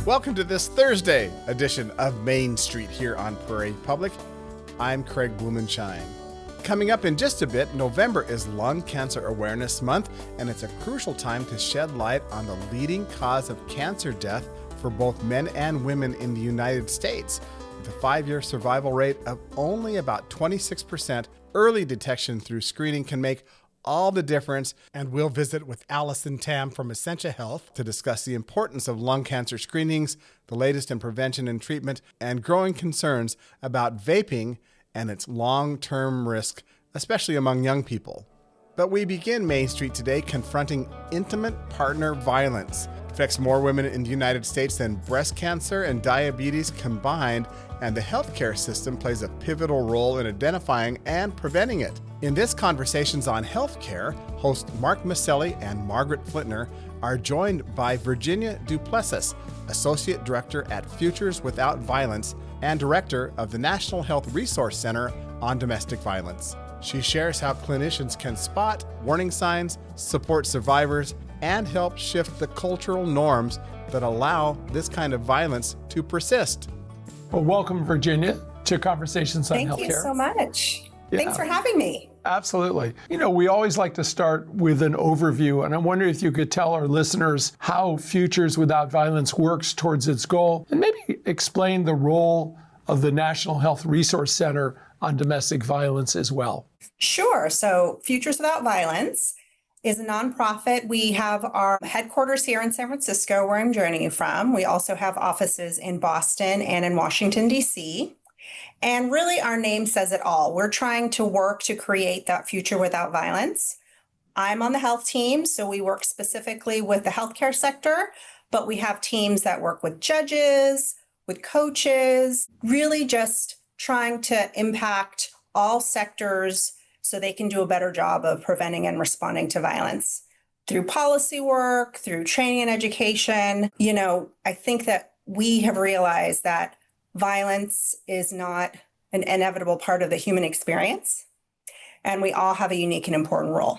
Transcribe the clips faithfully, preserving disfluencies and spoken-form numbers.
Welcome to this Thursday edition of Main Street here on Prairie Public. I'm Craig Blumenshine. Coming up in just a bit, November is Lung Cancer Awareness Month, and it's a crucial time to shed light on the leading cause of cancer death for both men and women in the United States. With a five-year survival rate of only about twenty-six percent, early detection through screening can make all the difference, and we'll visit with Allison Tam from Essentia Health to discuss the importance of lung cancer screenings, the latest in prevention and treatment, and growing concerns about vaping and its long-term risk, especially among young people. But we begin Main Street today confronting intimate partner violence. It affects more women in the United States than breast cancer and diabetes combined, and the healthcare system plays a pivotal role in identifying and preventing it. In this Conversations on Healthcare, host Mark Maselli and Margaret Flitner are joined by Virginia Duplessis, Associate Director at Futures Without Violence and Director of the National Health Resource Center on Domestic Violence. She shares how clinicians can spot warning signs, support survivors, and help shift the cultural norms that allow this kind of violence to persist. Well, welcome, Virginia, to Conversations on Thank Healthcare. Thank you so much. Yeah. Thanks for having me. Absolutely. You know, we always like to start with an overview, and I wonder if you could tell our listeners how Futures Without Violence works towards its goal, and maybe explain the role of the National Health Resource Center on domestic violence as well. Sure. So Futures Without Violence is a nonprofit. We have our headquarters here in San Francisco, where I'm joining you from. We also have offices in Boston and in Washington, D C. And really, our name says it all. We're trying to work to create that future without violence. I'm on the health team, so we work specifically with the healthcare sector, but we have teams that work with judges, with coaches, really just trying to impact all sectors so they can do a better job of preventing and responding to violence. Through policy work, through training and education, you know, I think that we have realized that violence is not an inevitable part of the human experience, and we all have a unique and important role.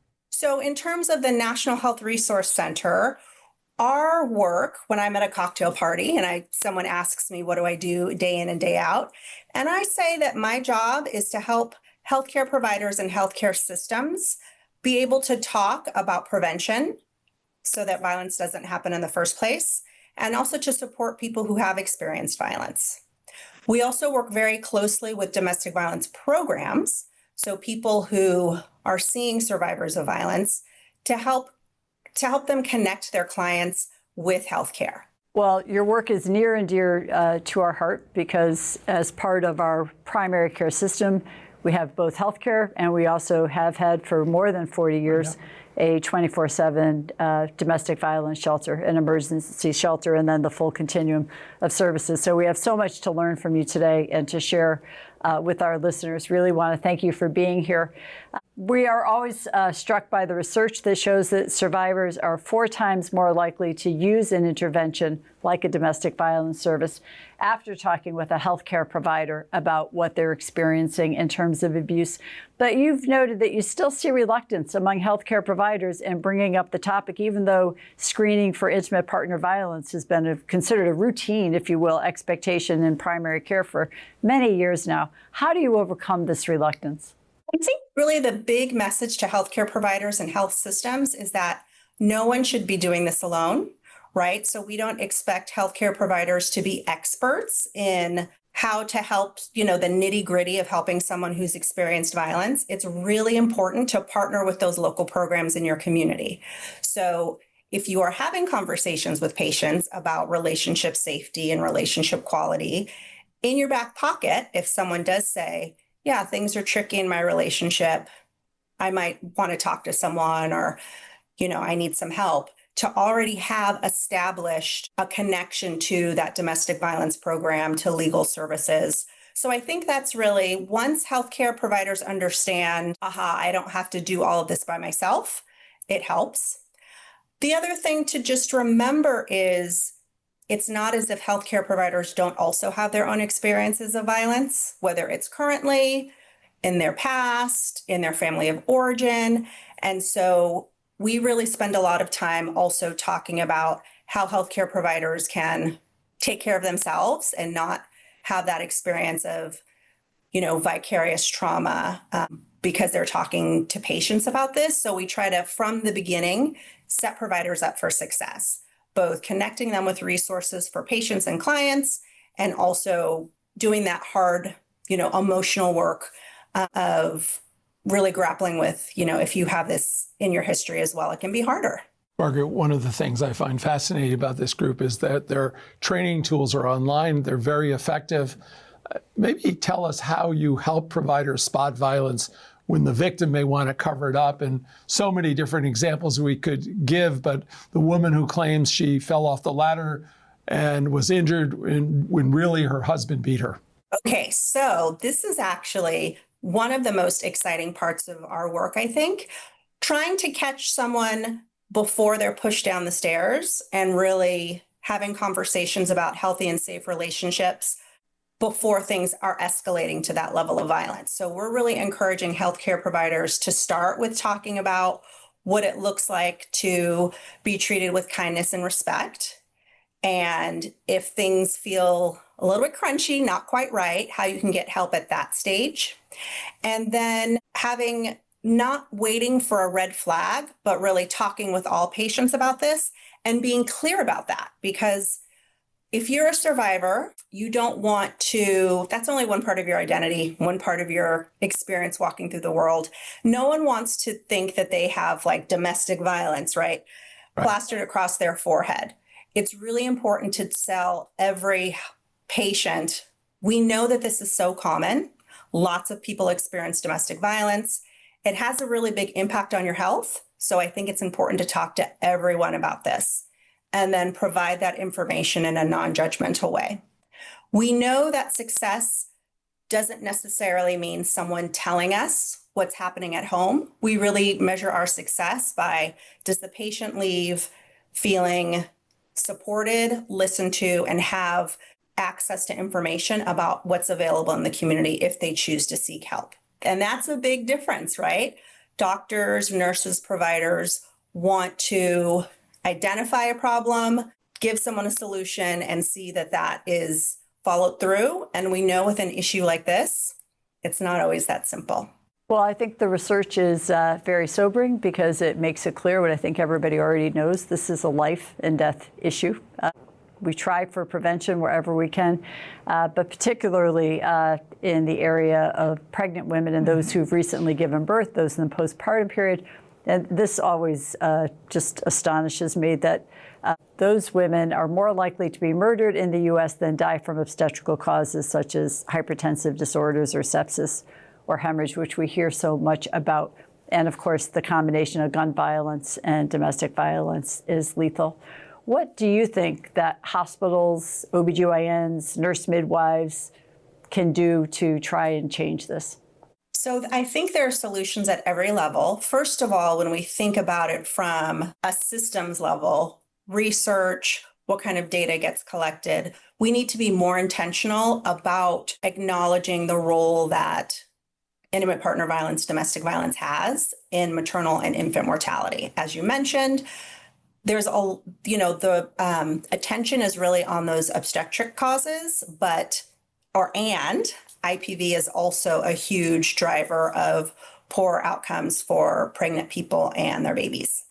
So in terms of the National Health Resource Center, our work, when I'm at a cocktail party and I someone asks me, what do I do day in and day out? And I say that my job is to help healthcare providers and healthcare systems be able to talk about prevention so that violence doesn't happen in the first place, and also to support people who have experienced violence. We also work very closely with domestic violence programs, so people who are seeing survivors of violence, to help to help them connect their clients with healthcare. Well, your work is near and dear uh, to our heart, because as part of our primary care system, we have both healthcare, and we also have had for more than forty years yeah. a twenty-four seven uh, domestic violence shelter, an emergency shelter, and then the full continuum of services. So we have so much to learn from you today and to share uh, with our listeners. Really want to thank you for being here. We are always uh, struck by the research that shows that survivors are four times more likely to use an intervention like a domestic violence service after talking with a healthcare provider about what they're experiencing in terms of abuse. But you've noted that you still see reluctance among healthcare providers in bringing up the topic, even though screening for intimate partner violence has been a, considered a routine, if you will, expectation in primary care for many years now. How do you overcome this reluctance? I think really the big message to healthcare providers and health systems is that no one should be doing this alone, right? So we don't expect healthcare providers to be experts in how to help, you know, the nitty gritty of helping someone who's experienced violence. It's really important to partner with those local programs in your community. So if you are having conversations with patients about relationship safety and relationship quality, in your back pocket, if someone does say, yeah, things are tricky in my relationship, I might want to talk to someone, or, you know, I need some help, to already have established a connection to that domestic violence program, to legal services. So I think that's really, once healthcare providers understand, aha, I don't have to do all of this by myself, it helps. The other thing to just remember is, it's not as if healthcare providers don't also have their own experiences of violence, whether it's currently, in their past, in their family of origin. And so we really spend a lot of time also talking about how healthcare providers can take care of themselves and not have that experience of, you know, vicarious trauma um, because they're talking to patients about this. So we try to, from the beginning, set providers up for success, both connecting them with resources for patients and clients, and also doing that hard, you know, emotional work uh, of really grappling with, you know, if you have this in your history as well, it can be harder. Margaret, one of the things I find fascinating about this group is that their training tools are online. They're very effective. Uh, maybe tell us how you help providers spot violence when the victim may want to cover it up. And so many different examples we could give, but the woman who claims she fell off the ladder and was injured when, when really her husband beat her. Okay, so this is actually one of the most exciting parts of our work, I think. Trying to catch someone before they're pushed down the stairs and really having conversations about healthy and safe relationships before things are escalating to that level of violence. So we're really encouraging healthcare providers to start with talking about what it looks like to be treated with kindness and respect. And if things feel a little bit crunchy, not quite right, how you can get help at that stage. And then having not waiting for a red flag, but really talking with all patients about this and being clear about that. Because if you're a survivor, you don't want to, that's only one part of your identity, one part of your experience walking through the world. No one wants to think that they have like domestic violence, right? Right. Plastered across their forehead. It's really important to tell every patient, we know that this is so common. Lots of people experience domestic violence. It has a really big impact on your health. So I think it's important to talk to everyone about this and then provide that information in a non-judgmental way. We know that success doesn't necessarily mean someone telling us what's happening at home. We really measure our success by, does the patient leave feeling supported, listened to, and have access to information about what's available in the community if they choose to seek help. And that's a big difference, right? Doctors, nurses, providers want to identify a problem, give someone a solution, and see that that is followed through. And we know with an issue like this, it's not always that simple. Well, I think the research is uh, very sobering because it makes it clear what I think everybody already knows. This is a life and death issue. Uh, we try for prevention wherever we can, uh, but particularly uh, in the area of pregnant women and those who've recently given birth, those in the postpartum period. And this always uh, just astonishes me that uh, those women are more likely to be murdered in the U S than die from obstetrical causes such as hypertensive disorders or sepsis or hemorrhage, which we hear so much about. And of course, the combination of gun violence and domestic violence is lethal. What do you think that hospitals, O B G Y Ns, nurse midwives can do to try and change this? So I think there are solutions at every level. First of all, when we think about it from a systems level, research, what kind of data gets collected, we need to be more intentional about acknowledging the role that intimate partner violence, domestic violence has in maternal and infant mortality. As you mentioned, there's a, you know, the um, attention is really on those obstetric causes, but, or and I P V is also a huge driver of poor outcomes for pregnant people and their babies.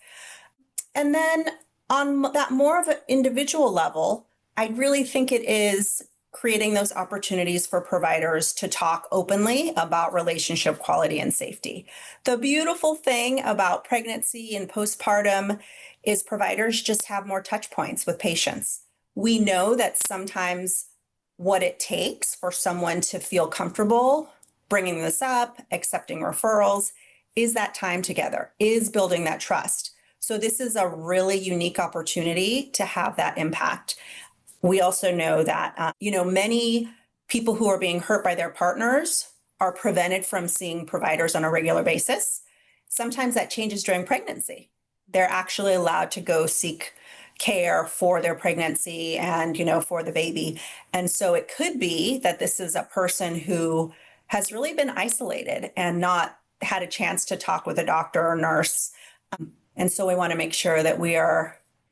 And then on that more of an individual level, I really think it is creating those opportunities for providers to talk openly about relationship quality and safety. The beautiful thing about pregnancy and postpartum is providers just have more touch points with patients. We know that sometimes what it takes for someone to feel comfortable bringing this up, accepting referrals, is that time together, is building that trust. So this is a really unique opportunity to have that impact. We also know that, uh, you know, many people who are being hurt by their partners are prevented from seeing providers on a regular basis. Sometimes that changes during pregnancy. They're actually allowed to go seek care for their pregnancy and, you know, for the baby. And so it could be that this is a person who has really been isolated and not had a chance to talk with a doctor or nurse. Um, and so we want to make sure that we are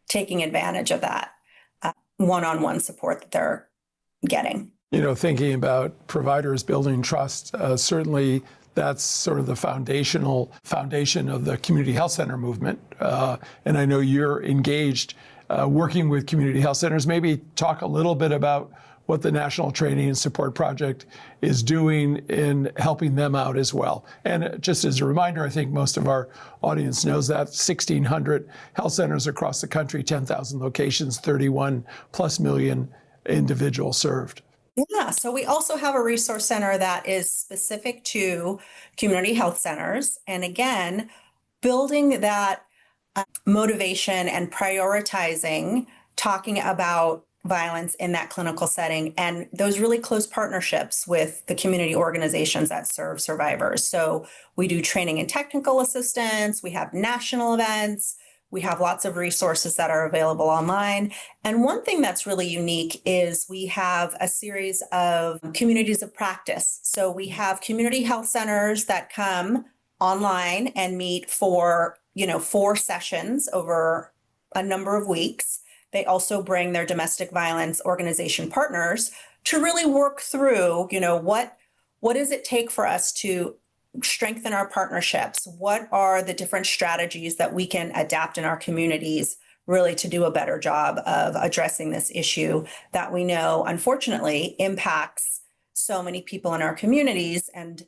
taking advantage of that uh, one-on-one support that they're getting. You know, thinking about providers building trust, uh, certainly that's sort of the foundational foundation of the community health center movement. Uh, and I know you're engaged uh, working with community health centers. Maybe talk a little bit about what the National Training and Support Project is doing in helping them out as well. And just as a reminder, I think most of our audience knows that sixteen hundred health centers across the country, ten thousand locations, thirty-one plus million individuals served. Yeah, so we also have a resource center that is specific to community health centers. And again, building that uh, motivation and prioritizing, talking about violence in that clinical setting and those really close partnerships with the community organizations that serve survivors. So we do training and technical assistance, we have national events, we have lots of resources that are available online. And one thing that's really unique is we have a series of communities of practice. So we have community health centers that come online and meet for, you know, four sessions over a number of weeks. They also bring their domestic violence organization partners to really work through, you know, what, what does it take for us to strengthen our partnerships? What are the different strategies that we can adapt in our communities really to do a better job of addressing this issue that we know, unfortunately, impacts so many people in our communities? And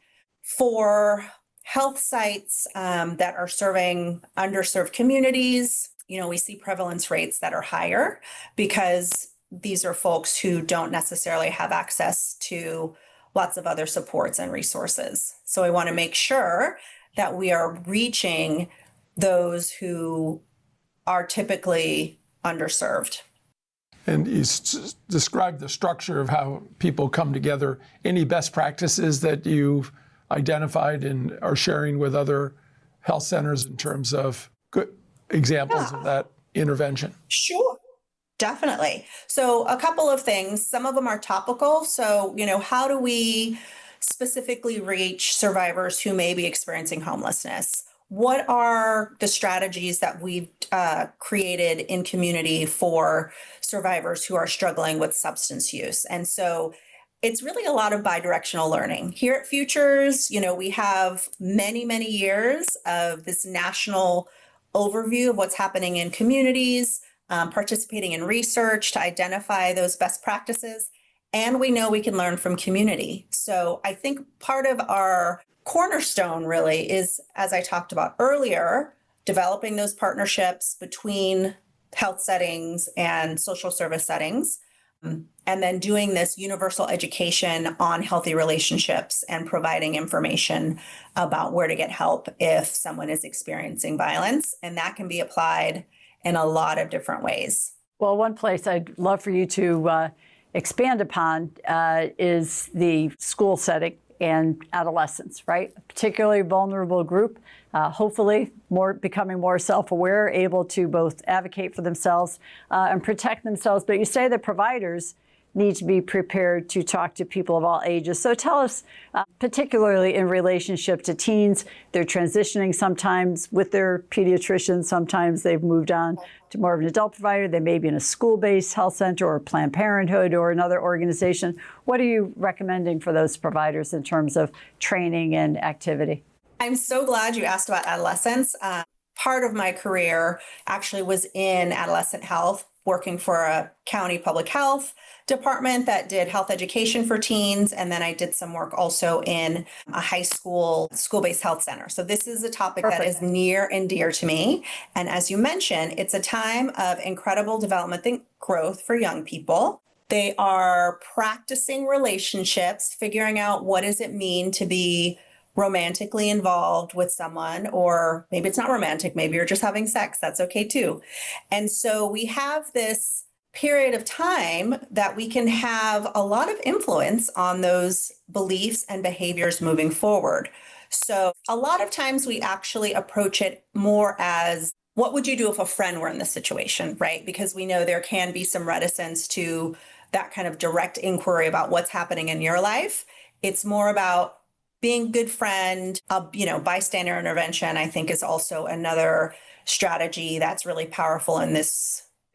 for health sites um, that are serving underserved communities, you know, we see prevalence rates that are higher because these are folks who don't necessarily have access to lots of other supports and resources. So I want to make sure that we are reaching those who are typically underserved. And you s- described the structure of how people come together. Any best practices that you've identified and are sharing with other health centers in terms of good examples Yeah. of that intervention? Sure. Definitely. So a couple of things, some of them are topical. So, you know, how do we specifically reach survivors who may be experiencing homelessness? What are the strategies that we've uh, created in community for survivors who are struggling with substance use? And so it's really a lot of bidirectional learning. Here at Futures, you know, we have many, many years of this national overview of what's happening in communities, Um, participating in research to identify those best practices. And we know we can learn from community. So I think part of our cornerstone really is, as I talked about earlier, developing those partnerships between health settings and social service settings, um, and then doing this universal education on healthy relationships and providing information about where to get help if someone is experiencing violence. And that can be applied in a lot of different ways. Well, one place I'd love for you to uh, expand upon uh, is the school setting and adolescents, right? A particularly vulnerable group, uh, hopefully more becoming more self-aware, able to both advocate for themselves uh, and protect themselves. But you say that providers need to be prepared to talk to people of all ages. So tell us, uh, particularly in relationship to teens, they're transitioning sometimes with their pediatrician, sometimes they've moved on to more of an adult provider, they may be in a school-based health center or Planned Parenthood or another organization. What are you recommending for those providers in terms of training and activity? I'm so glad you asked about adolescents. Uh, part of my career actually was in adolescent health, working for a county public health department that did health education for teens. And then I did some work also in a high school, school-based health center. So this is a topic Perfect. That is near and dear to me. And as you mentioned, it's a time of incredible development and growth for young people. They are practicing relationships, figuring out what does it mean to be romantically involved with someone, or maybe it's not romantic, maybe you're just having sex, that's okay too. And so we have this period of time that we can have a lot of influence on those beliefs and behaviors moving forward. So a lot of times we actually approach it more as, what would you do if a friend were in this situation, right? Because we know there can be some reticence to that kind of direct inquiry about what's happening in your life. It's more about being a good friend. Uh, you know, bystander intervention, I think, is also another strategy that's really powerful in this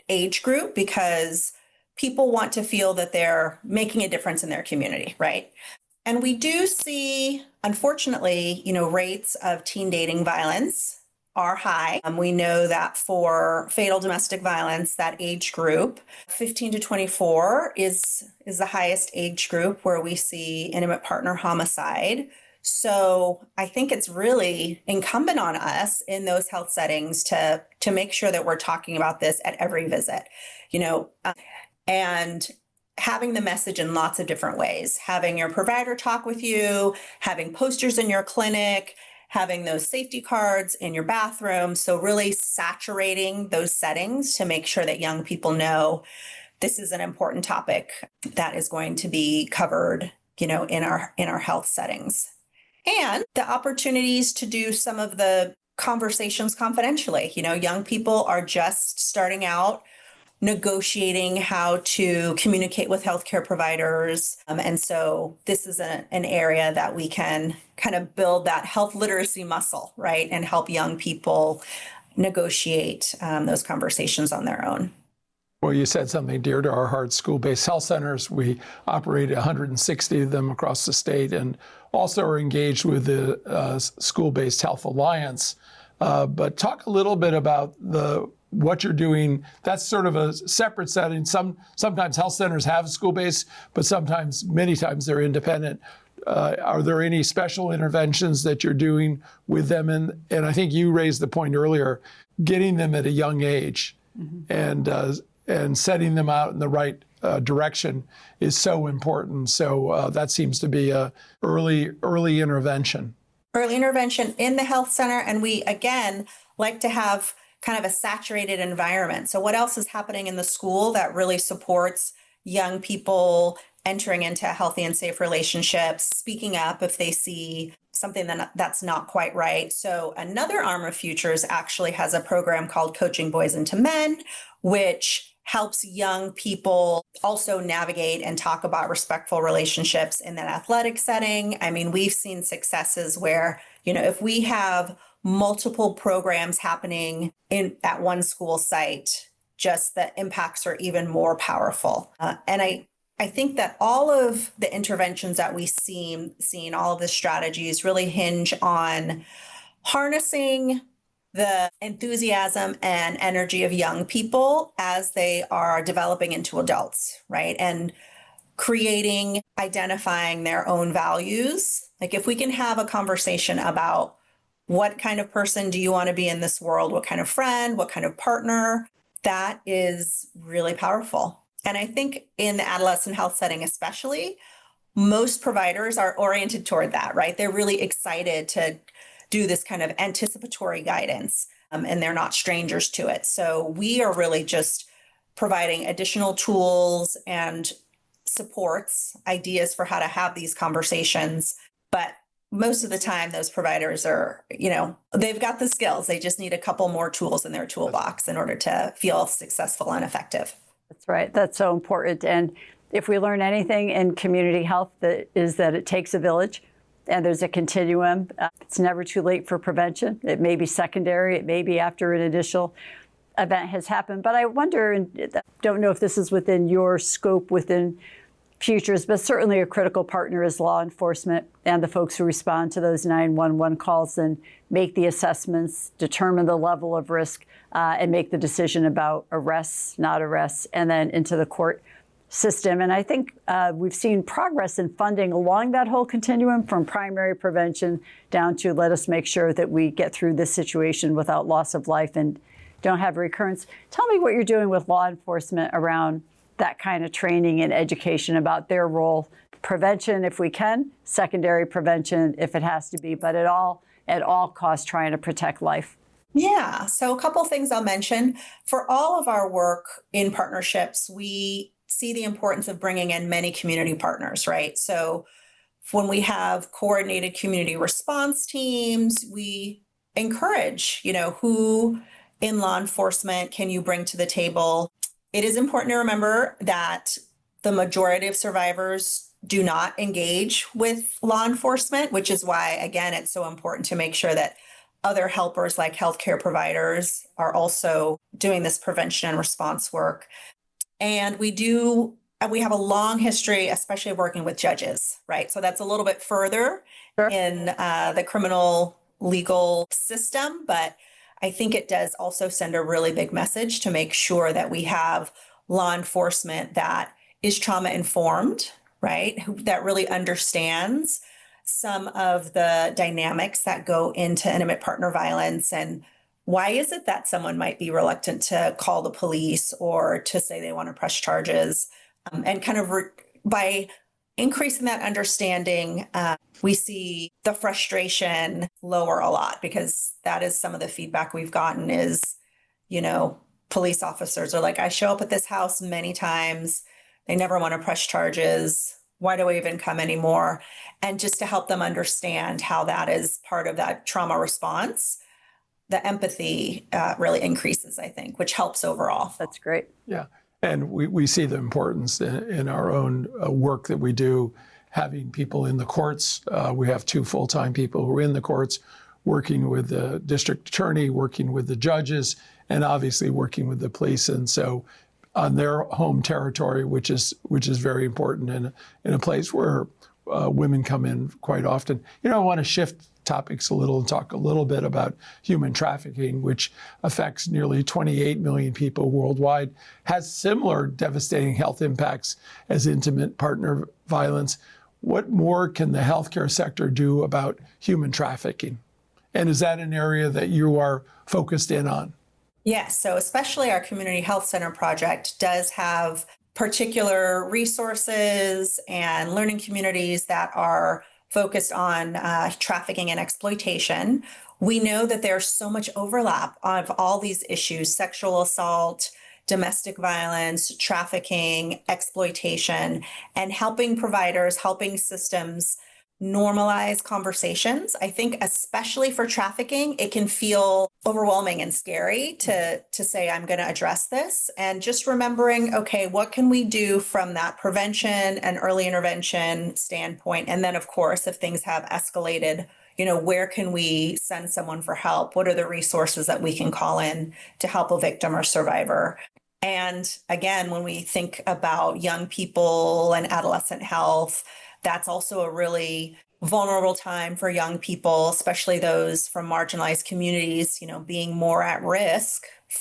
age group because people want to feel that they're making a difference in their community, right? And we do see, unfortunately, you know, rates of teen dating violence are high. Um, we know that for fatal domestic violence, that age group, fifteen to twenty-four is, is the highest age group where we see intimate partner homicide. So I think it's really incumbent on us in those health settings to, to make sure that we're talking about this at every visit, you know, uh, and having the message in lots of different ways, having your provider talk with you, having posters in your clinic, having those safety cards in your bathroom. So really saturating those settings to make sure that young people know this is an important topic that is going to be covered, you know, in our in our health settings. And the opportunities to do some of the conversations confidentially. You know, young people are just starting out negotiating how to communicate with healthcare providers. Um, and so this is a, an area that we can kind of build that health literacy muscle, right? And help young people negotiate um, those conversations on their own. Well, you said something dear to our hearts, school-based health centers. We operate one hundred sixty of them across the state and also are engaged with the uh, School-Based Health Alliance. Uh, but talk a little bit about the what you're doing. That's sort of a separate setting. Some sometimes health centers have school-based, but sometimes, many times, they're independent. Uh, are there any special interventions that you're doing with them? And and I think you raised the point earlier, getting them at a young age, mm-hmm. and uh, and setting them out in the right uh, direction is so important. So uh, that seems to be a early early intervention. Early intervention in the health center, and we again like to have kind of a saturated environment. So what else is happening in the school that really supports young people entering into healthy and safe relationships, speaking up if they see something that, that's not quite right. So another arm of Futures actually has a program called Coaching Boys into Men, which helps young people also navigate and talk about respectful relationships in that athletic setting. I mean, we've seen successes where, you know, if we have multiple programs happening in at one school site, just the impacts are even more powerful. Uh, and I, I think that all of the interventions that we see, seeing all of the strategies really hinge on harnessing the enthusiasm and energy of young people as they are developing into adults, right? And creating, identifying their own values. Like if we can have a conversation about what kind of person do you want to be in this world? What kind of friend? What kind of partner? That is really powerful. And I think in the adolescent health setting, especially, most providers are oriented toward that, right? They're really excited to do this kind of anticipatory guidance, um, and they're not strangers to it. So we are really just providing additional tools and supports, ideas for how to have these conversations. But most of the time, those providers are, you know, they've got the skills. They just need a couple more tools in their toolbox in order to feel successful and effective. That's right. That's so important. And if we learn anything in community health, that is that it takes a village and there's a continuum. Uh, it's never too late for prevention. It may be secondary. It may be after an initial event has happened. But I wonder, and don't know if this is within your scope within Futures, but certainly a critical partner is law enforcement and the folks who respond to those nine one one calls and make the assessments, determine the level of risk, uh, and make the decision about arrests, not arrests, and then into the court system. And I think uh, we've seen progress in funding along that whole continuum from primary prevention down to let us make sure that we get through this situation without loss of life and don't have recurrence. Tell me what you're doing with law enforcement around that kind of training and education about their role, prevention if we can, secondary prevention if it has to be, but at all at all costs trying to protect life. Yeah, so a couple of things I'll mention. For all of our work in partnerships, we see the importance of bringing in many community partners, right? So when we have coordinated community response teams, we encourage, you know, who in law enforcement can you bring to the table? It is important to remember that the majority of survivors do not engage with law enforcement, which is why, again, it's so important to make sure that other helpers like healthcare providers are also doing this prevention and response work. And we do, we have a long history, especially working with judges, right? So that's a little bit further sure. in uh, the criminal legal system, but I think it does also send a really big message to make sure that we have law enforcement that is trauma informed, right? That really understands some of the dynamics that go into intimate partner violence and why is it that someone might be reluctant to call the police or to say they want to press charges, um, and kind of re- by increasing that understanding, uh, we see the frustration lower a lot, because that is some of the feedback we've gotten is, you know, police officers are like, I show up at this house many times. They never want to press charges. Why do I even come anymore? And just to help them understand how that is part of that trauma response, the empathy uh, really increases, I think, which helps overall. That's great. Yeah. And we, we see the importance in, in our own uh, work that we do, having people in the courts. Uh, we have two full-time people who are in the courts, working with the district attorney, working with the judges, and obviously working with the police. And so on their home territory, which is which is very important in, in a place where uh, women come in quite often. You know, I want to shift topics a little and talk a little bit about human trafficking, which affects nearly twenty-eight million people worldwide, has similar devastating health impacts as intimate partner violence. What more can the healthcare sector do about human trafficking? And is that an area that you are focused in on? Yes, so especially our Community Health Center project does have particular resources and learning communities that are focused on uh, trafficking and exploitation. We know that there's so much overlap of all these issues: sexual assault, domestic violence, trafficking, exploitation, and helping providers, helping systems normalize conversations. I think especially for trafficking, it can feel overwhelming and scary to, to say, I'm going to address this. And just remembering, okay, what can we do from that prevention and early intervention standpoint? And then, of course, if things have escalated, you know, where can we send someone for help? What are the resources that we can call in to help a victim or survivor? And again, when we think about young people and adolescent health, that's also a really vulnerable time for young people, especially those from marginalized communities, you know, being more at risk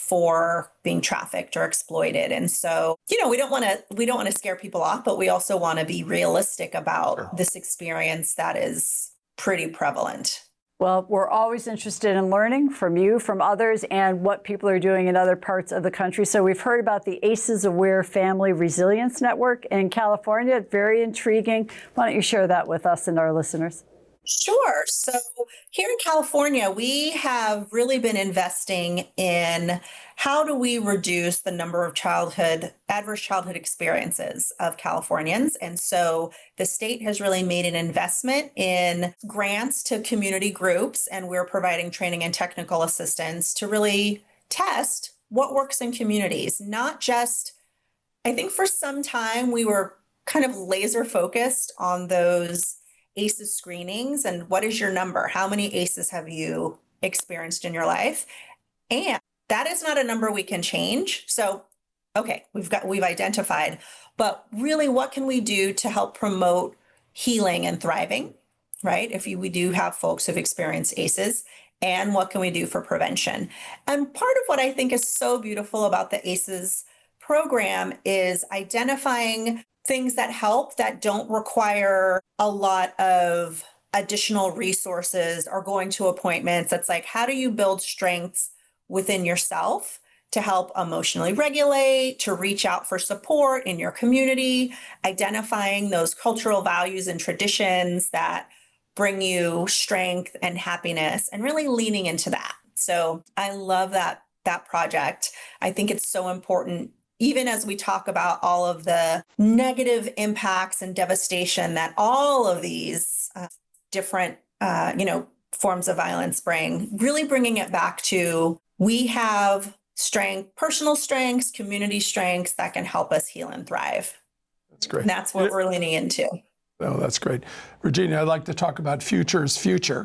for being trafficked or exploited. And so, you know, we don't want to we don't want to scare people off, but we also want to be realistic about sure. this experience that is pretty prevalent. Well, we're always interested in learning from you, from others, and what people are doing in other parts of the country. So we've heard about the ACEs Aware Family Resilience Network in California. Very intriguing. Why don't you share that with us and our listeners? Sure. So here in California, we have really been investing in how do we reduce the number of childhood, adverse childhood experiences of Californians. And so the state has really made an investment in grants to community groups, and we're providing training and technical assistance to really test what works in communities. Not just, I think for some time we were kind of laser focused on those ACEs screenings and what is your number? How many ACEs have you experienced in your life? And that is not a number we can change. So, okay, we've got, we've identified, but really what can we do to help promote healing and thriving, right? If you, we do have folks who've experienced ACEs, and what can we do for prevention? And part of what I think is so beautiful about the ACEs program is identifying things that help that don't require a lot of additional resources or going to appointments. It's like, how do you build strengths within yourself to help emotionally regulate, to reach out for support in your community, identifying those cultural values and traditions that bring you strength and happiness, and really leaning into that. So I love that, that project. I think it's so important, even as we talk about all of the negative impacts and devastation that all of these uh, different, uh, you know, forms of violence bring, really bringing it back to, we have strength, personal strengths, community strengths that can help us heal and thrive. That's great. And that's what yeah. we're leaning into. Oh, that's great. Virginia, I'd like to talk about Future's Future.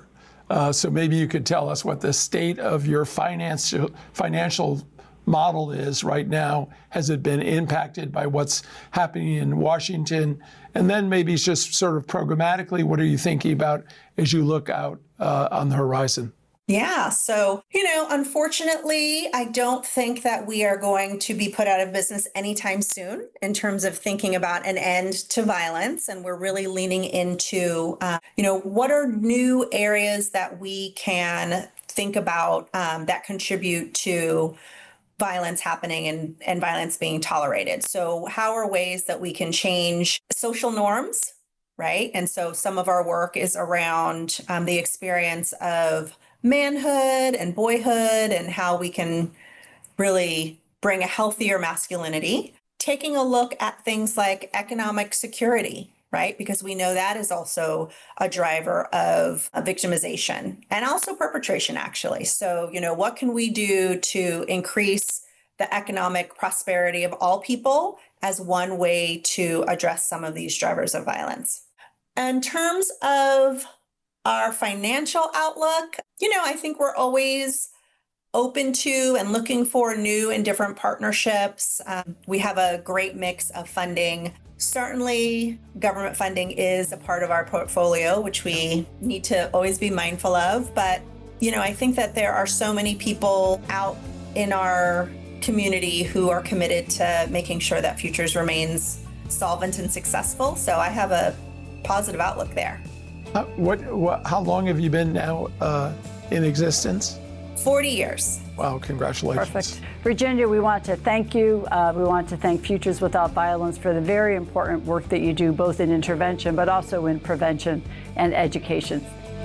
Uh, so maybe you could tell us what the state of your financial financial model is right now. Has it been impacted by what's happening in Washington? And then maybe just sort of programmatically, what are you thinking about as you look out uh, on the horizon? Yeah. So, you know, unfortunately, I don't think that we are going to be put out of business anytime soon in terms of thinking about an end to violence. And we're really leaning into, uh, you know, what are new areas that we can think about um, that contribute to violence happening and, and violence being tolerated. So how are ways that we can change social norms, right? And so some of our work is around um, the experience of manhood and boyhood and how we can really bring a healthier masculinity. Taking a look at things like economic security, right? Because we know that is also a driver of victimization and also perpetration, actually. So, you know, what can we do to increase the economic prosperity of all people as one way to address some of these drivers of violence? In terms of our financial outlook, you know, I think we're always open to and looking for new and different partnerships. Um, we have a great mix of funding. Certainly, government funding is a part of our portfolio, which we need to always be mindful of. But, you know, I think that there are so many people out in our community who are committed to making sure that Futures remains solvent and successful. So I have a positive outlook there. Uh, what, what? How long have you been now uh, in existence? forty years. Wow, congratulations. Perfect. Virginia, we want to thank you. Uh, we want to thank Futures Without Violence for the very important work that you do, both in intervention, but also in prevention and education.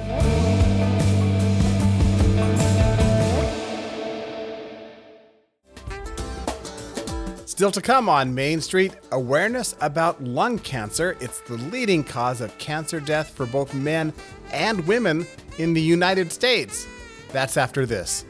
Still to come on Main Street, awareness about lung cancer. It's the leading cause of cancer death for both men and women in the United States. That's after this.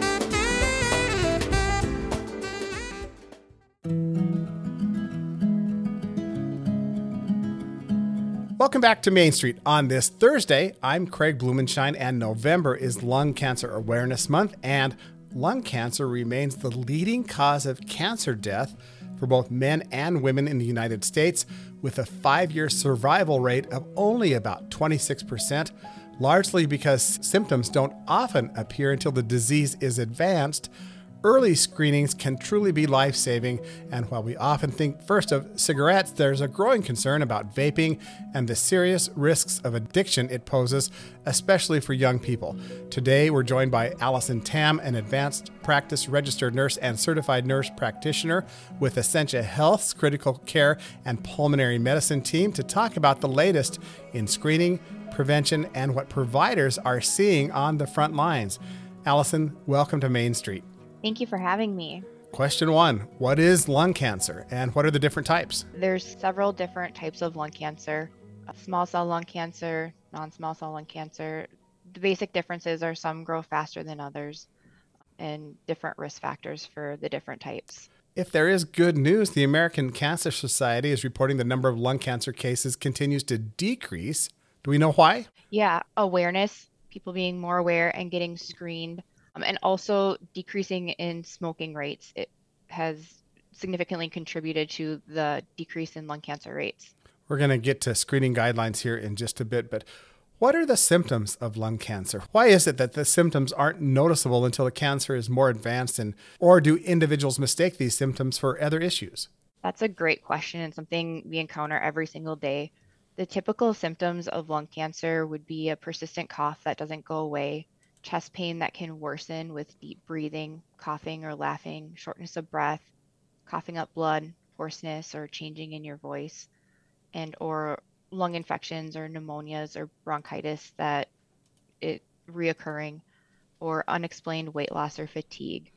Welcome back to Main Street. On this Thursday, I'm Craig Blumenshine, and November is Lung Cancer Awareness Month, and lung cancer remains the leading cause of cancer death for both men and women in the United States, with a five-year survival rate of only about twenty-six percent, largely because symptoms don't often appear until the disease is advanced. Early screenings can truly be life-saving, and while we often think first of cigarettes, there's a growing concern about vaping and the serious risks of addiction it poses, especially for young people. Today, we're joined by Allison Tam, an advanced practice registered nurse and certified nurse practitioner with Essentia Health's critical care and pulmonary medicine team, to talk about the latest in screening, prevention, and what providers are seeing on the front lines. Allison, welcome to Main Street. Thank you for having me. Question one, what is lung cancer and what are the different types? There's several different types of lung cancer. Small cell lung cancer, non-small cell lung cancer. The basic differences are some grow faster than others and different risk factors for the different types. If there is good news, the American Cancer Society is reporting the number of lung cancer cases continues to decrease. Do we know why? Yeah, awareness, people being more aware and getting screened. Um, and also decreasing in smoking rates. It has significantly contributed to the decrease in lung cancer rates. We're going to get to screening guidelines here in just a bit, but what are the symptoms of lung cancer? Why is it that the symptoms aren't noticeable until the cancer is more advanced, and or do individuals mistake these symptoms for other issues? That's a great question and something we encounter every single day. The typical symptoms of lung cancer would be a persistent cough that doesn't go away, chest pain that can worsen with deep breathing, coughing or laughing, shortness of breath, coughing up blood, hoarseness or changing in your voice, and or lung infections or pneumonias or bronchitis that it reoccurring, or unexplained weight loss or fatigue.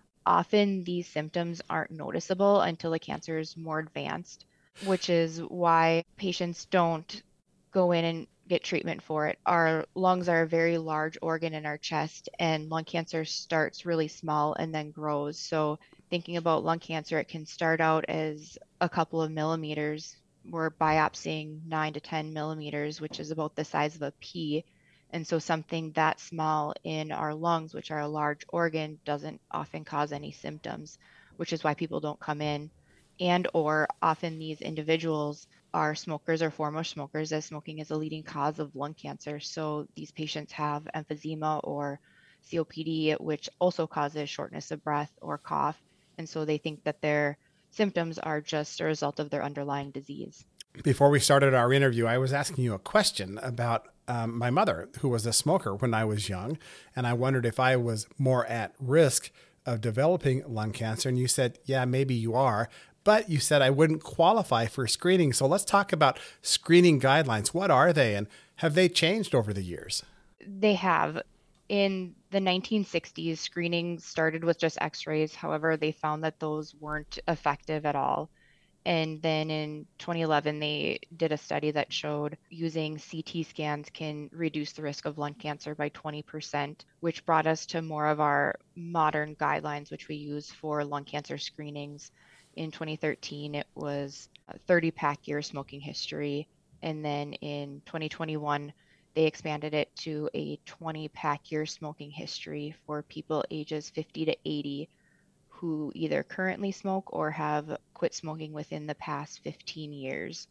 Often these symptoms aren't noticeable until the cancer is more advanced, which is why patients don't go in and get treatment for it. Our lungs are a very large organ in our chest, and lung cancer starts really small and then grows. So thinking about lung cancer, it can start out as a couple of millimeters. We're biopsying nine to ten millimeters, which is about the size of a pea. And so something that small in our lungs, which are a large organ, doesn't often cause any symptoms, which is why people don't come in. And or often these individuals are smokers or former smokers, as smoking is a leading cause of lung cancer. So these patients have emphysema or C O P D, which also causes shortness of breath or cough. And so they think that their symptoms are just a result of their underlying disease. Before we started our interview, I was asking you a question about um, my mother, who was a smoker when I was young. And I wondered if I was more at risk of developing lung cancer. And you said, yeah, maybe you are. But you said I wouldn't qualify for screening. So let's talk about screening guidelines. What are they, and have they changed over the years? They have. In the nineteen sixties, screening started with just x-rays. However, they found that those weren't effective at all. And then in twenty eleven, they did a study that showed using C T scans can reduce the risk of lung cancer by twenty percent, which brought us to more of our modern guidelines, which we use for lung cancer screenings. In twenty thirteen, it was a thirty pack year smoking history. And then in twenty twenty-one, they expanded it to a twenty pack year smoking history for people ages fifty to eighty who either currently smoke or have quit smoking within the past fifteen years.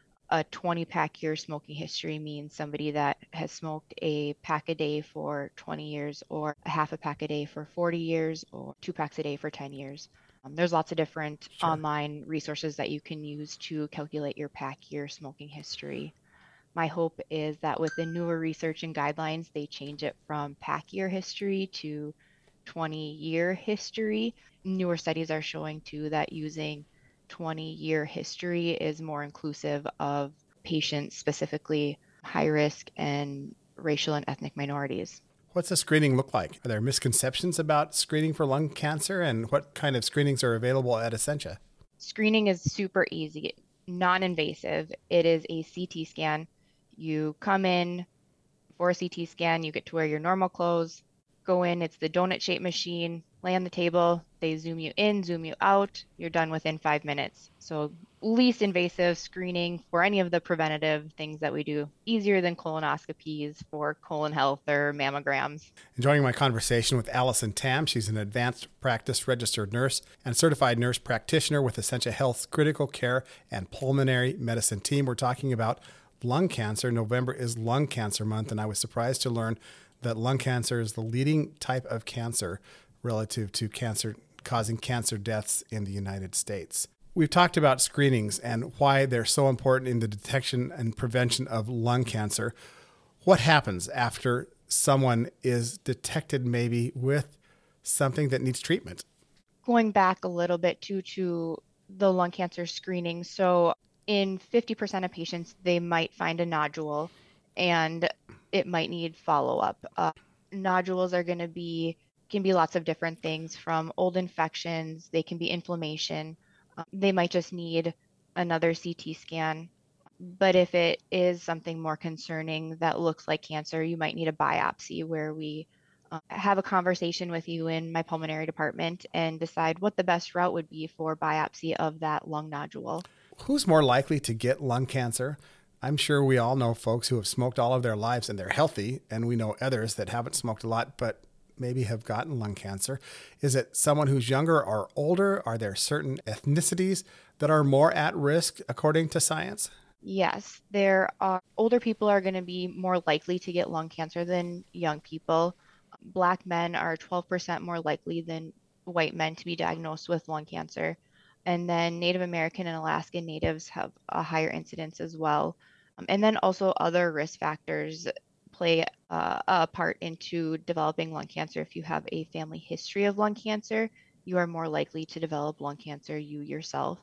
A twenty pack year smoking history means somebody that has smoked a pack a day for twenty years, or a half a pack a day for forty years, or two packs a day for ten years. Um, there's lots of different Sure. online resources that you can use to calculate your pack year smoking history. My hope is that with the newer research and guidelines, they change it from pack year history to twenty year history. Newer studies are showing too that using twenty year history is more inclusive of patients, specifically high risk and racial and ethnic minorities. What's the screening look like? Are there misconceptions about screening for lung cancer, and what kind of screenings are available at Essentia? Screening is super easy, non-invasive. It is a C T scan. You come in for a C T scan, you get to wear your normal clothes, go in, it's the donut-shaped machine, lay on the table, they zoom you in, zoom you out, you're done within five minutes. So least invasive screening for any of the preventative things that we do, easier than colonoscopies for colon health or mammograms. Enjoying my conversation with Allison Tam. She's an advanced practice registered nurse and certified nurse practitioner with Essentia Health's critical care and pulmonary medicine team. We're talking about lung cancer. November is Lung Cancer Month, and I was surprised to learn that lung cancer is the leading type of cancer relative to cancer causing cancer deaths in the United States. We've talked about screenings and why they're so important in the detection and prevention of lung cancer. What happens after someone is detected maybe with something that needs treatment? Going back a little bit too to the lung cancer screening. So in fifty percent of patients, they might find a nodule and it might need follow-up. Uh, nodules are going to be, can be lots of different things, from old infections, they can be inflammation. Uh, they might just need another C T scan. But if it is something more concerning that looks like cancer, you might need a biopsy, where we uh, have a conversation with you in my pulmonary department and decide what the best route would be for biopsy of that lung nodule. Who's more likely to get lung cancer? I'm sure we all know folks who have smoked all of their lives and they're healthy, and we know others that haven't smoked a lot but maybe have gotten lung cancer. Is it someone who's younger or older? Are there certain ethnicities that are more at risk according to science? Yes, there are older people are going to be more likely to get lung cancer than young people. Black men are twelve percent more likely than white men to be diagnosed with lung cancer. And then Native American and Alaskan Natives have a higher incidence as well. Um, and then also other risk factors play uh, a part into developing lung cancer. If you have a family history of lung cancer, you are more likely to develop lung cancer you yourself.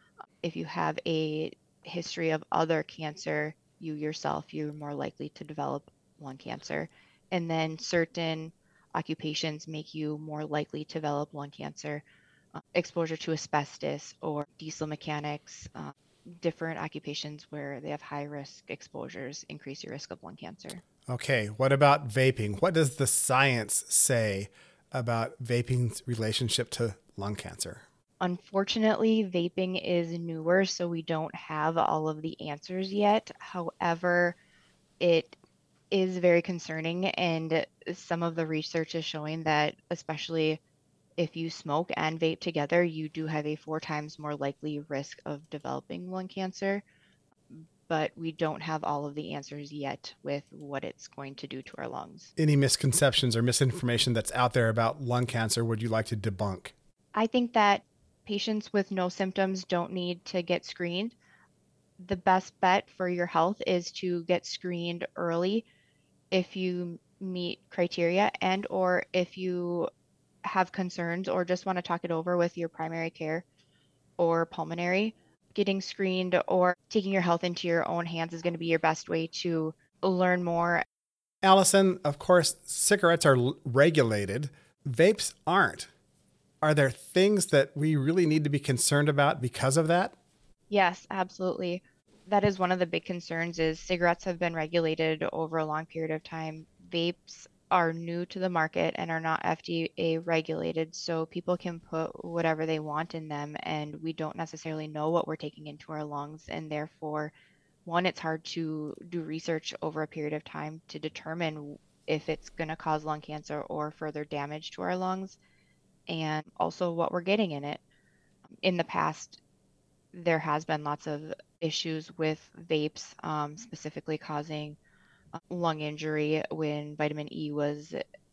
If you have a history of other cancer, you yourself, you're more likely to develop lung cancer. And then certain occupations make you more likely to develop lung cancer. Uh, exposure to asbestos or diesel mechanics, uh, different occupations where they have high risk exposures increase your risk of lung cancer. Okay, what about vaping? What does the science say about vaping's relationship to lung cancer? Unfortunately, vaping is newer, so we don't have all of the answers yet. However, it is very concerning, and some of the research is showing that especially if you smoke and vape together, you do have a four times more likely risk of developing lung cancer. But we don't have all of the answers yet with what it's going to do to our lungs. Any misconceptions or misinformation that's out there about lung cancer would you like to debunk? I think that patients with no symptoms don't need to get screened. The best bet for your health is to get screened early if you meet criteria and or if you have concerns or just want to talk it over with your primary care or pulmonary. Getting screened or taking your health into your own hands is going to be your best way to learn more. Allison, of course, cigarettes are l- regulated. Vapes aren't. Are there things that we really need to be concerned about because of that? Yes, absolutely. That is one of the big concerns is cigarettes have been regulated over a long period of time. Vapes are new to the market and are not F D A regulated, so people can put whatever they want in them, and we don't necessarily know what we're taking into our lungs, and therefore, one, it's hard to do research over a period of time to determine if it's going to cause lung cancer or further damage to our lungs, and also what we're getting in it. In the past, there has been lots of issues with vapes, um, specifically causing lung injury when vitamin E was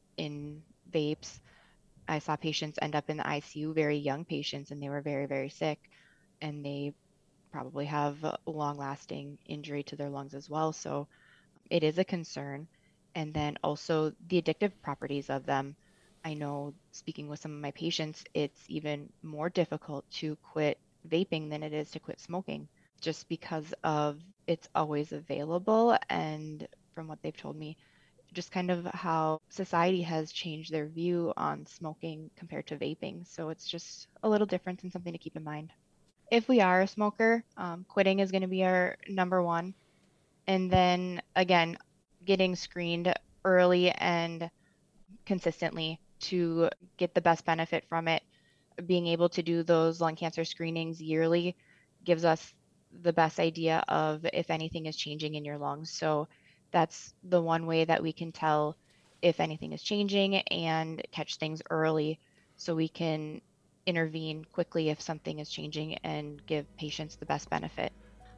in vapes. I saw patients end up in the I C U, very young patients, and they were very, very sick, and they probably have long-lasting injury to their lungs as well. So it is a concern. And then also the addictive properties of them. I know, speaking with some of my patients, it's even more difficult to quit vaping than it is to quit smoking, just because of it's always available, and from what they've told me, just kind of how society has changed their view on smoking compared to vaping. So it's just a little different and something to keep in mind. If we are a smoker, um, quitting is going to be our number one. And then again, getting screened early and consistently to get the best benefit from it. Being able to do those lung cancer screenings yearly gives us the best idea of if anything is changing in your lungs. So that's the one way that we can tell if anything is changing and catch things early so we can intervene quickly if something is changing and give patients the best benefit.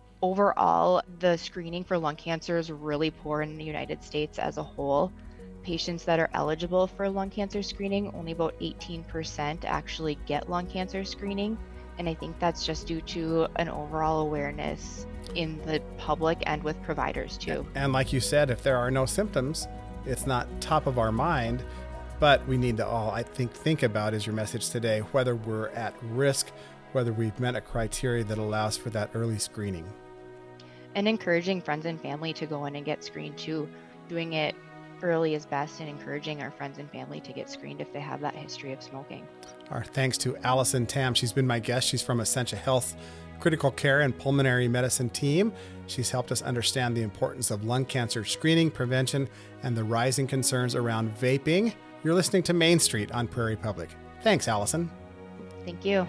Overall, the screening for lung cancer is really poor in the United States as a whole. Patients that are eligible for lung cancer screening, only about eighteen percent actually get lung cancer screening. And I think that's just due to an overall awareness in the public and with providers too. And like you said, if there are no symptoms, it's not top of our mind, but we need to all, I think, think about is your message today, whether we're at risk, whether we've met a criteria that allows for that early screening. And encouraging friends and family to go in and get screened too. Doing it early is best, and encouraging our friends and family to get screened if they have that history of smoking. Our thanks to Allison Tam. She's been my guest. She's from Essentia Health Critical Care and Pulmonary Medicine team. She's helped us understand the importance of lung cancer screening, prevention, and the rising concerns around vaping. You're listening to Main Street on Prairie Public. Thanks, Allison. Thank you.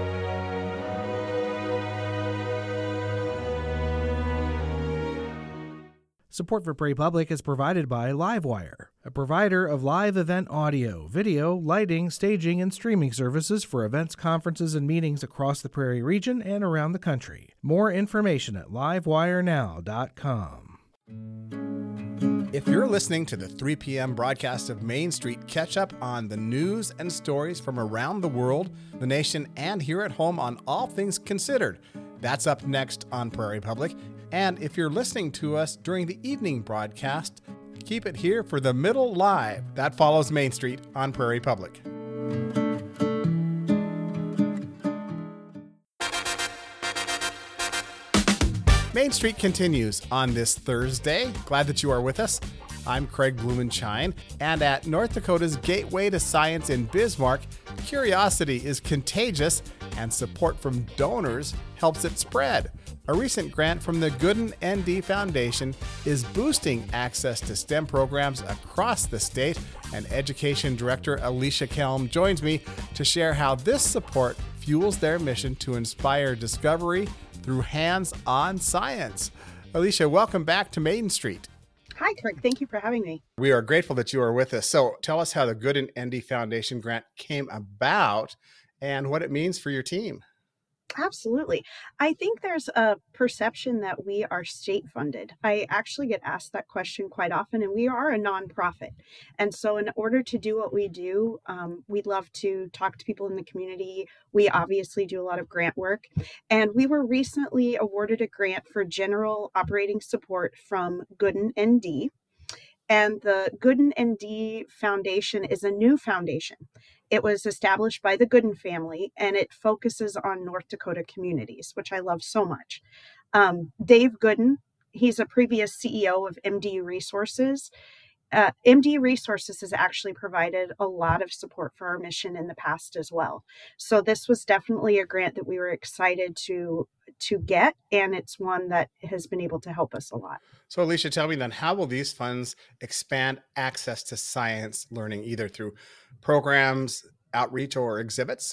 Support for Prairie Public is provided by Livewire, a provider of live event audio, video, lighting, staging, and streaming services for events, conferences, and meetings across the Prairie region and around the country. More information at livewire now dot com. If you're listening to the three p.m. broadcast of Main Street, catch up on the news and stories from around the world, the nation, and here at home on All Things Considered. That's up next on Prairie Public. And if you're listening to us during the evening broadcast, keep it here for the Middle Live. That follows Main Street on Prairie Public. Main Street continues on this Thursday. Glad that you are with us. I'm Craig Blumenshine, and at North Dakota's Gateway to Science in Bismarck, curiosity is contagious, and support from donors helps it spread. A recent grant from the Gooden N D Foundation is boosting access to STEM programs across the state, and Education Director Alicia Kelm joins me to share how this support fuels their mission to inspire discovery through hands-on science. Alicia, welcome back to Main Street. Hi, Craig. Thank you for having me. We are grateful that you are with us. So tell us how the Good and N D Foundation grant came about and what it means for your team. Absolutely. I think there's a perception that we are state funded. I actually get asked that question quite often, and we are a nonprofit. And so, in order to do what we do, um, we'd love to talk to people in the community. We obviously do a lot of grant work, and we were recently awarded a grant for general operating support from Gooden N D. And the Gooden N D Foundation is a new foundation. It was established by the Gooden family, and it focuses on North Dakota communities, which I love so much. Um, Dave Gooden, he's a previous C E O of M D U Resources. Uh, M D U Resources has actually provided a lot of support for our mission in the past as well. So this was definitely a grant that we were excited to to get, and it's one that has been able to help us a lot. So Alicia, tell me then, how will these funds expand access to science learning, either through programs, outreach, or exhibits?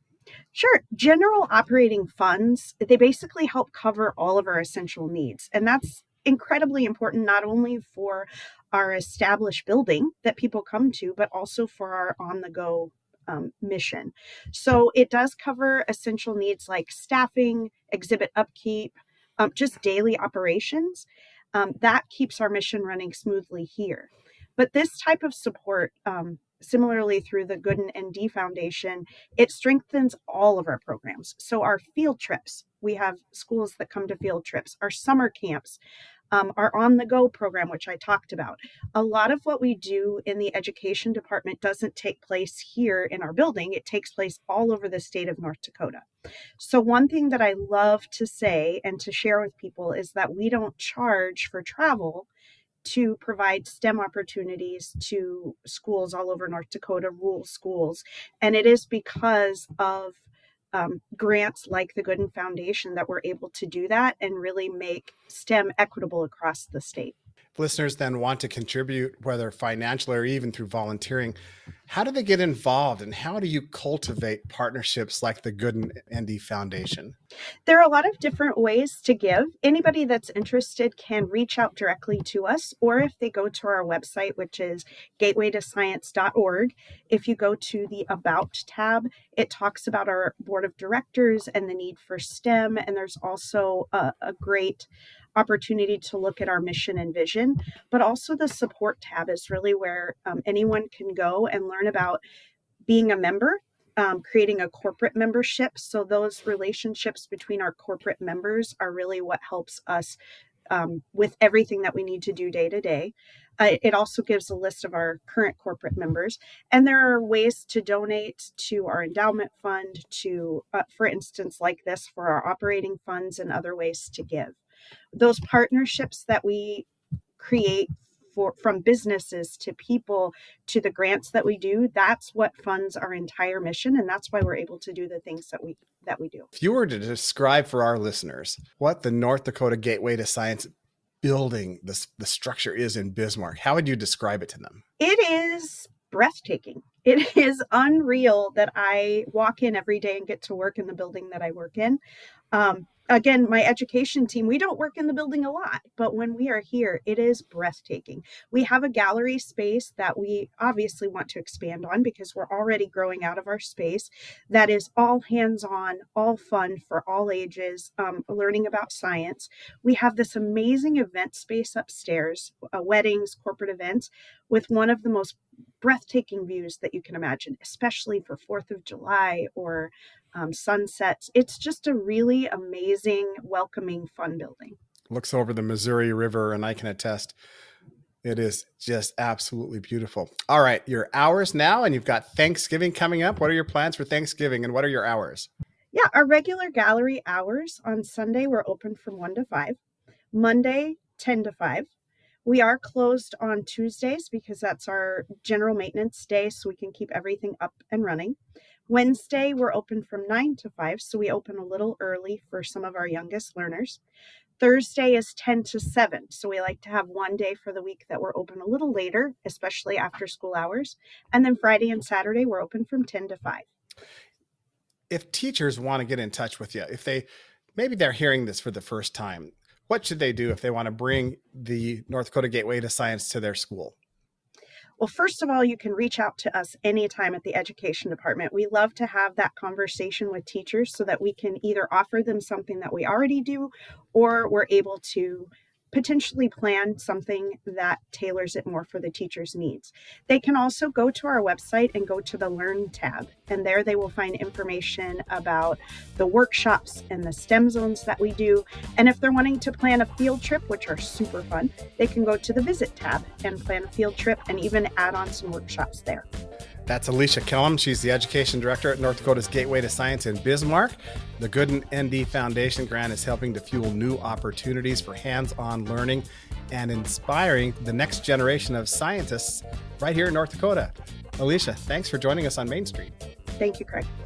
Sure. General operating funds, they basically help cover all of our essential needs. And that's incredibly important, not only for our established building that people come to, but also for our on-the-go um, mission. So it does cover essential needs like staffing, exhibit upkeep, um, just daily operations. Um, that keeps our mission running smoothly here. But this type of support, um, similarly through the Gooden N D Foundation, it strengthens all of our programs. So our field trips, we have schools that come to field trips, our summer camps, um, our on-the-go program, which I talked about. A lot of what we do in the education department doesn't take place here in our building. It takes place all over the state of North Dakota. So one thing that I love to say and to share with people is that we don't charge for travel to provide STEM opportunities to schools all over North Dakota, rural schools. And it is because of um, grants like the Gooden Foundation that we're able to do that and really make STEM equitable across the state. If listeners then want to contribute, whether financially or even through volunteering, how do they get involved, and how do you cultivate partnerships like the Gooden N D Foundation? There are a lot of different ways to give. Anybody that's interested can reach out directly to us, or if they go to our website, which is gateway to science dot org, if you go to the About tab, it talks about our board of directors and the need for STEM, and there's also a, a great opportunity to look at our mission and vision, but also the support tab is really where um, anyone can go and learn about being a member, um, creating a corporate membership. So those relationships between our corporate members are really what helps us um, with everything that we need to do day to day. Uh, it also gives a list of our current corporate members. And there are ways to donate to our endowment fund, to, uh, for instance, like this, for our operating funds, and other ways to give. Those partnerships that we create for from businesses to people to the grants that we do, that's what funds our entire mission, and that's why we're able to do the things that we that we do. If you were to describe for our listeners what the North Dakota Gateway to Science building, the, the structure is in Bismarck, how would you describe it to them? It is breathtaking. It is unreal that I walk in every day and get to work in the building that I work in. Um, Again, my education team, we don't work in the building a lot, but when we are here, it is breathtaking. We have a gallery space that we obviously want to expand on because we're already growing out of our space. That is all hands-on, all fun for all ages, um, learning about science. We have this amazing event space upstairs, uh, weddings, corporate events, with one of the most breathtaking views that you can imagine, especially for fourth of July or Um, sunsets. It's just a really amazing, welcoming, fun building. Looks over the Missouri River, and I can attest it is just absolutely beautiful. All right, your hours now, and you've got Thanksgiving coming up. What are your plans for Thanksgiving, and what are your hours? Yeah, our regular gallery hours on Sunday, we're open from one to five. Monday, ten to five. We are closed on Tuesdays because that's our general maintenance day, so we can keep everything up and running. Wednesday, we're open from nine to five, so we open a little early for some of our youngest learners. Thursday is ten to seven, so we like to have one day for the week that we're open a little later, especially after school hours. And then Friday and Saturday, we're open from ten to five. If teachers want to get in touch with you, if they maybe they're hearing this for the first time, what should they do if they want to bring the North Dakota Gateway to Science to their school? Well, first of all, you can reach out to us anytime at the Education Department. We love to have that conversation with teachers so that we can either offer them something that we already do, or we're able to potentially plan something that tailors it more for the teacher's needs. They can also go to our website and go to the Learn tab, and there they will find information about the workshops and the STEM zones that we do. And if they're wanting to plan a field trip, which are super fun, they can go to the Visit tab and plan a field trip and even add on some workshops there. That's Alicia Kellum. She's the Education Director at North Dakota's Gateway to Science in Bismarck. The Gooden N D Foundation grant is helping to fuel new opportunities for hands-on learning and inspiring the next generation of scientists right here in North Dakota. Alicia, thanks for joining us on Main Street. Thank you, Craig.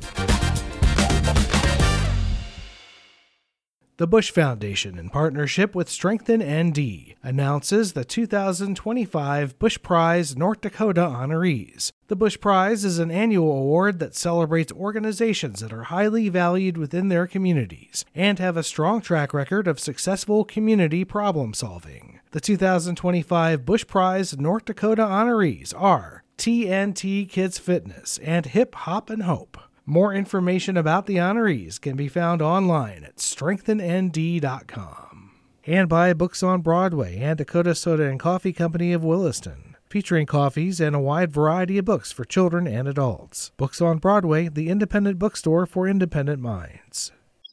The Bush Foundation, in partnership with Strengthen N D, announces the two thousand twenty-five Bush Prize North Dakota honorees. The Bush Prize is an annual award that celebrates organizations that are highly valued within their communities and have a strong track record of successful community problem solving. The two thousand twenty-five Bush Prize North Dakota honorees are T N T Kids Fitness and Hip Hop and Hope. More information about the honorees can be found online at strengthen n d dot com. And buy Books on Broadway and Dakota Soda and Coffee Company of Williston, featuring coffees and a wide variety of books for children and adults. Books on Broadway, the independent bookstore for independent minds.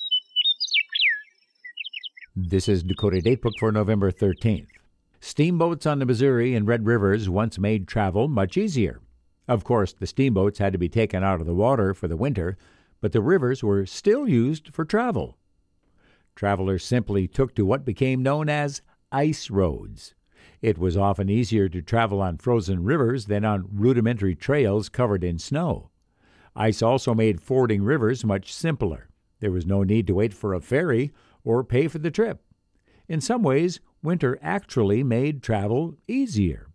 This is Dakota Datebook for November thirteenth. Steamboats on the Missouri and Red Rivers once made travel much easier. Of course, the steamboats had to be taken out of the water for the winter, but the rivers were still used for travel. Travelers simply took to what became known as ice roads. It was often easier to travel on frozen rivers than on rudimentary trails covered in snow. Ice also made fording rivers much simpler. There was no need to wait for a ferry or pay for the trip. In some ways, winter actually made travel easier.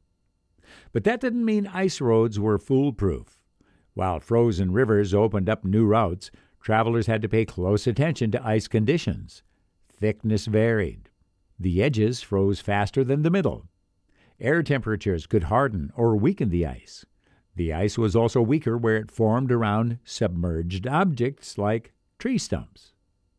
But that didn't mean ice roads were foolproof. While frozen rivers opened up new routes, travelers had to pay close attention to ice conditions. Thickness varied. The edges froze faster than the middle. Air temperatures could harden or weaken the ice. The ice was also weaker where it formed around submerged objects like tree stumps.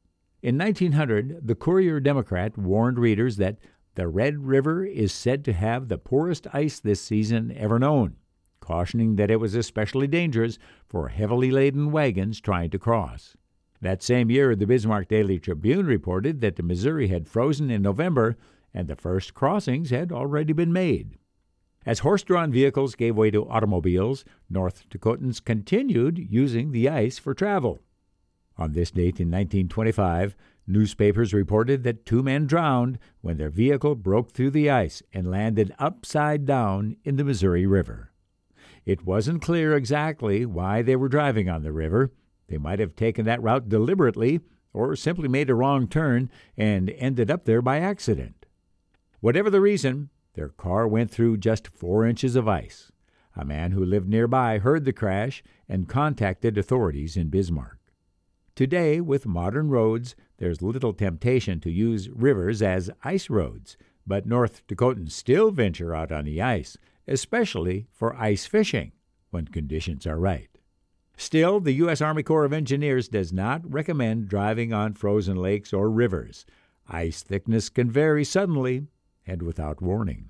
In nineteen hundred, the Courier-Democrat warned readers that the Red River is said to have the poorest ice this season ever known, cautioning that it was especially dangerous for heavily laden wagons trying to cross. That same year, the Bismarck Daily Tribune reported that the Missouri had frozen in November and the first crossings had already been made. As horse-drawn vehicles gave way to automobiles, North Dakotans continued using the ice for travel. On this date in nineteen twenty-five, newspapers reported that two men drowned when their vehicle broke through the ice and landed upside down in the Missouri River. It wasn't clear exactly why they were driving on the river. They might have taken that route deliberately or simply made a wrong turn and ended up there by accident. Whatever the reason, their car went through just four inches of ice. A man who lived nearby heard the crash and contacted authorities in Bismarck. Today, with modern roads, there's little temptation to use rivers as ice roads, but North Dakotans still venture out on the ice, especially for ice fishing, when conditions are right. Still, the U S Army Corps of Engineers does not recommend driving on frozen lakes or rivers. Ice thickness can vary suddenly and without warning.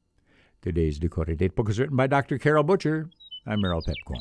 Today's Dakota Datebook is written by Doctor Carol Butcher. I'm Merrill Pepcorn.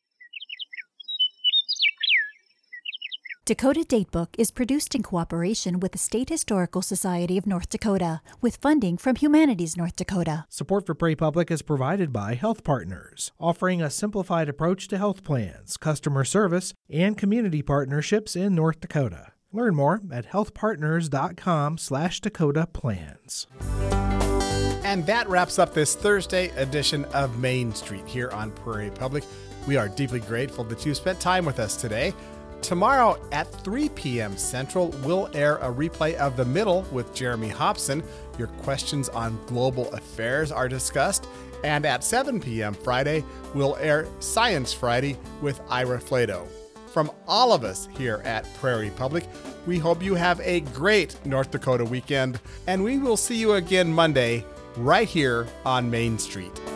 Dakota Datebook is produced in cooperation with the State Historical Society of North Dakota, with funding from Humanities North Dakota. Support for Prairie Public is provided by Health Partners, offering a simplified approach to health plans, customer service, and community partnerships in North Dakota. Learn more at healthpartners.com slash Dakota plans. And that wraps up this Thursday edition of Main Street here on Prairie Public. We are deeply grateful that you spent time with us today. Tomorrow at three p.m. Central, we'll air a replay of The Middle with Jeremy Hobson. Your questions on global affairs are discussed. And at seven p.m. Friday, we'll air Science Friday with Ira Flato. from all of us here at Prairie Public, we hope you have a great North Dakota weekend, and we will see you again Monday right here on Main Street.